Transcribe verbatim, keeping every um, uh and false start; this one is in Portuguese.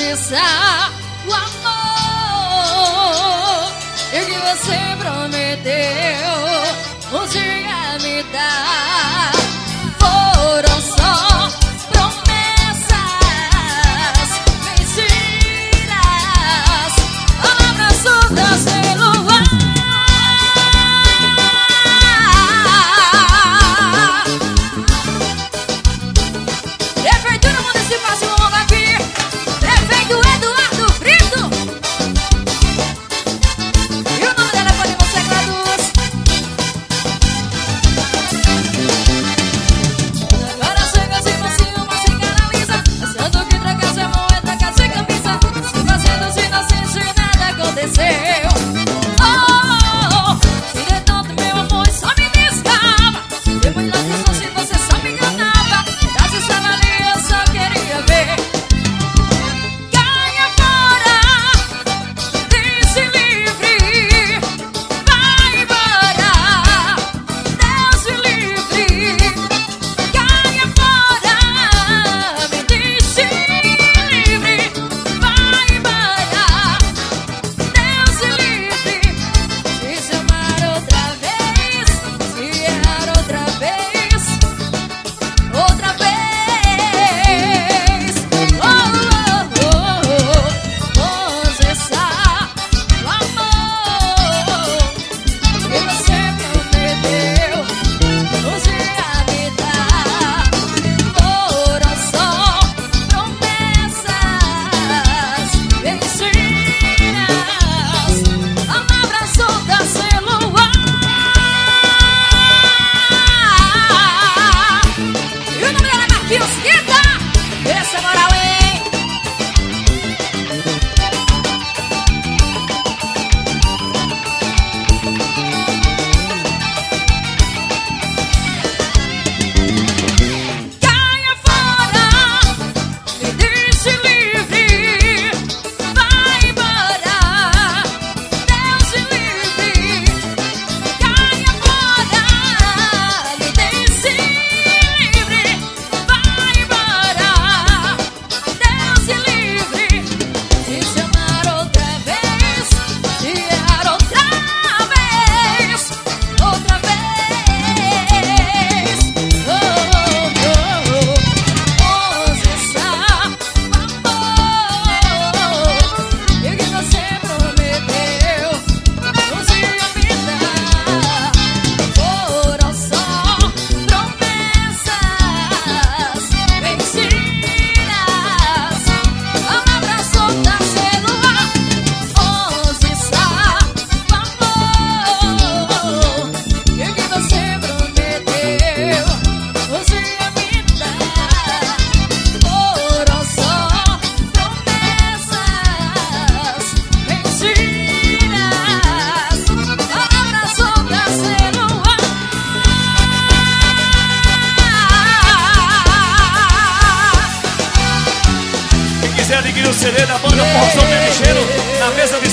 está o amor? E o que você prometeu um dia me dar? Foram só promessas, mentiras, palavras soltas pelo ar. Prefeitura Municipal de Mongaguí, prefeito Eduardo Brito. E o nome dela pode você traduz. Agora chega de mansinho, mas se canaliza, achando que troca seu mão é troca sem camisa, se fazendo de inocente e nada aconteceu. Oh, oh, oh, se de tanto meu amor só me descava, depois das pessoas que você só me enganava, verdade estava ali, eu só queria ver. Caia fora, deixe livre, vai embora, Deus me livre. Caia fora, me deixe livre, vai embora, Deus me livre. Se chamar outra vez, se errar outra vez, outra vez. Oh, oh, oh, oh. Onde está o amor que você prometeu um dia me dar? Foram só promessas, mentiras, palavras soltas pelo ar. E o nome dela é Marquinhos Quinta. Essa é moral, hein? Caia fora, me deixe livre, vai embora, Deus me livre. Caia fora, me deixe livre, vai embora, Deus me livre. Se chamar outra vez, se errar outra vez, outra vez. Oh, oh, oh, oh. Onde está o amor? E o que você prometeu um dia me dar? Foram só promessas, mentiras, palavras soltas pelo ar. Onde está o amor? E o que você prometeu um dia me dar? Foram só promessas, mentiras, palavras soltas pelo ar. Quem quiser adquirir o C D da banda Forrozão Pé Lixeiro, na mesa de